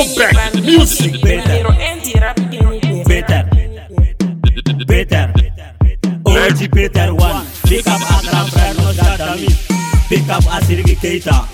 Throwback music. Better. OG Peter One. Pick up Akram Brano Dadami. Pick up Asirigi Keita.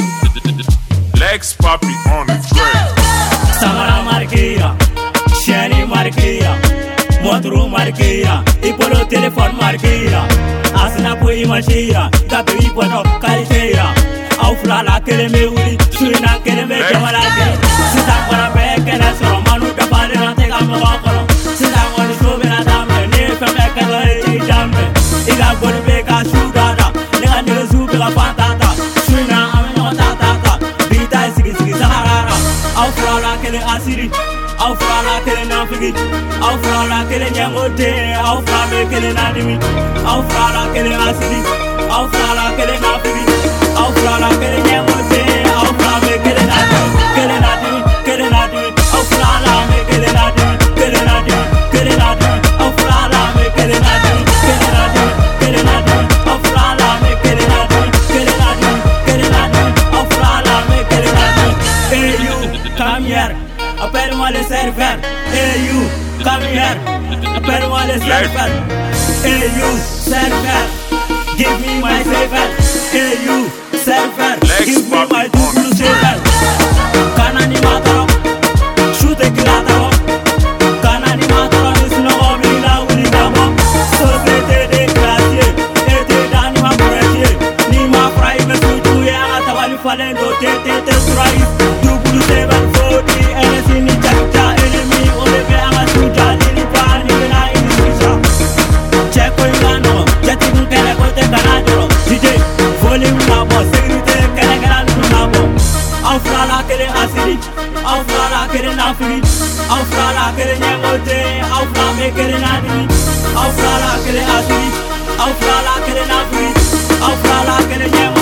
Lex Papi on the track. Samara Marqueira. Shani Marqueira. Montru Marqueira. Ipolo telefone Marqueira. Asina Pui Machira. Gabi Ipono Caliteira. Aufla la keleme uri. Suina keleme jamalake. Sita para peke na soro. Manu kapare na tega mwakolo. Sita mwani sobe na damle. Nefe meke zoe jambe. Iga gori beka shugada. Nega nega zubi la patata. Suina ameno tatata. Bita sigi sigi saharara. Aufla la kele asiri. Aufla la kele nafigi. Aufla la kele nyangote. Aufla me kele nadimi. Aufla la kele asiri. Aufla la kele nafigi. Aufla la kele nyangote. Aufla me kele nadimi. Kele nadimi. Kele nadimi. Aufla la me kele nadimi. Kele nadimi. Kele nadimi. Aufla la me kele nadimi. Kele nadimi. Kele nadimi. Aufla la me kele nadimi. Kele nadimi. Kele nadimi. Aufla la me kele nadimi. Hey you, come here. Appelle-moi le serveur. Hey you, come here. Appelle-moi le serveur. Hey you, serveur. Give me my serveur. Hey you, serveur. Give me my double serveur. Kanani mataro, shoot a kilataro. Kanani mataro, is no omina unigamo. Société de glacier, et de d'anima prêtier. Nima prime sutu ya atawali falendo tete surais. Double seven forty, NSC ni chakcha enemy. Olebe amasuja lili pani na inisisha. Cheko ingano, cheti mkele kote kanajoro. DJ, volume nabo, sécurité kele kele nabo. Aufla la kele asiri, aufla la kele nafiri, aufla la kele nyemote, aufla me kele nadimi, aufla la kele asiri, aufla la kele nafiri, aufla la kele nyemote.